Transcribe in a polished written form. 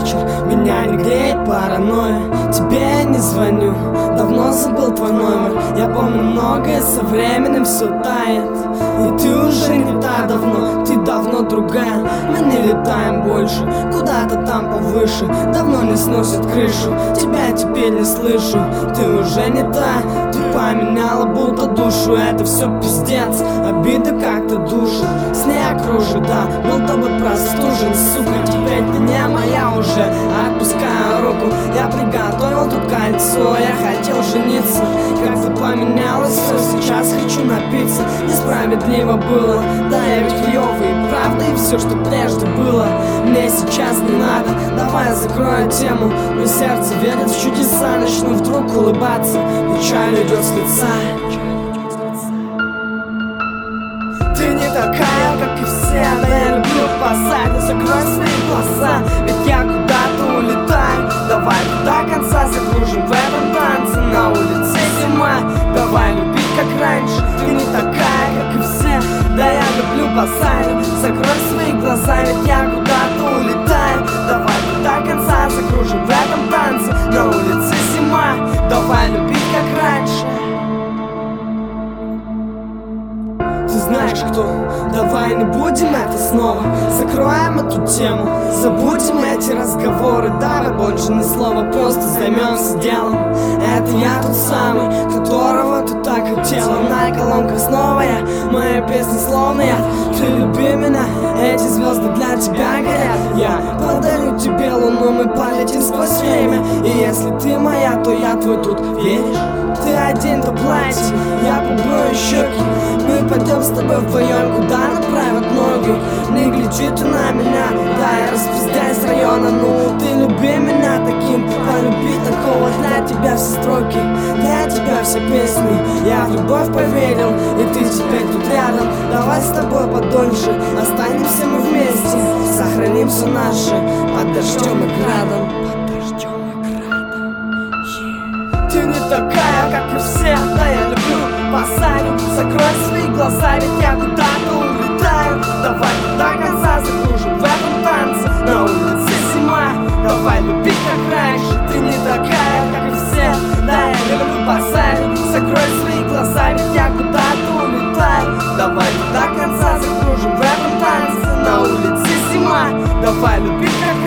вечер, меня не греет паранойя. Тебе я не звоню, давно забыл твой номер. Я помню многое, со временем все тает. И ты уже не та давно, ты давно другая. Мы не летаем больше, куда-то там повыше. Давно не сносит крышу, тебя теперь не слышу. Ты уже не та, ты поменяла будто душу. Это все пиздец, обида как-то душит. Снег кружит, да, был тобой простужен. Сука, теперь ты не моя уже. Отпускаю руку, я приготовил тут кольцо. Я хотел жениться, как-то поменялось все. Сейчас хочу напиться, несправедливо было. Да, я ведь клёвый, правда, и все, что прежде было. Мне сейчас не надо, давай я закрою тему. Но сердце верит в чудеса, начну вдруг улыбаться. Печаль уйдет с лица. Ты не такая, как и все, да я люблю посадить. Закрой свои глаза, ведь я куда-то улетаю. Давай до конца закружим в этом танце. На улице зима, давай любить как раньше. Ты не такая, как и все, да я люблю посадить. Закрой свои глаза, ведь я куда-то улетаю. Давай до конца закружим в этом танце. На улице зима, давай любить как раньше. Ты знаешь кто? Давай не будем это снова. Закроем эту тему, забудем эти разговоры. Давай больше ни слова, просто займемся делом. Это я тот самый, которого ты так хотела. На колонках снова я, мои песни словно я. Ты люби меня, эти звезды для тебя горят. Я подарю тебе луну, мы полетим сквозь время. И если ты моя, то я твой тут, веришь? Ты один-то платье, я поброю щеки. Мы пойдем с тобой вдвоем, куда направят ноги. Не гляди ты на меня, да я распиздяй с района. Ну ты люби меня таким, полюби такого. Для тебя все строки, для тебя все песни. Я в любовь поверил, и ты теперь тут рядом. Давай с тобой подольше, останемся мы вместе. Сохраним все наше под дождем и градом. Ты не такая, как и все, да я люблю посадю. Закрой свои глаза, ведь я куда-то улетаю. Давай до конца закружим в этом танце. На улице зима, давай любить как раньше. Ты не такая, как и все, да я люблю посадю. Закрой свои глаза, ведь я куда-то улетаю. Давай до конца закружим в этом танце. На улице зима, давай любить как